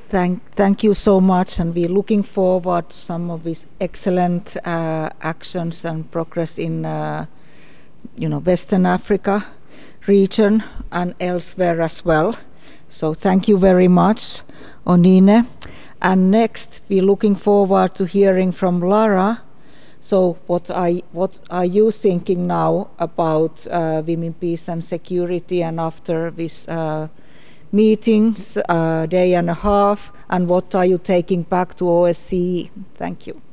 Thank you so much, and we're looking forward to some of these excellent actions and progress in Western Africa region and elsewhere as well. So thank you very much, Onine. And next, we're looking forward to hearing from Lara. So what are you thinking now about women, peace and security, and after this meetings, day and a half, and what are you taking back to OSCE? Thank you.